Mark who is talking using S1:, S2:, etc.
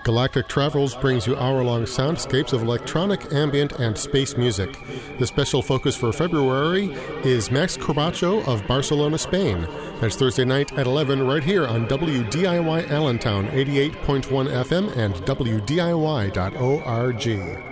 S1: Galactic Travels brings you hour-long soundscapes of electronic, ambient, and space music. The special focus for February is Max Corbacho of Barcelona, Spain. That's Thursday night at 11 right here on WDIY Allentown 88.1 FM and WDIY.org.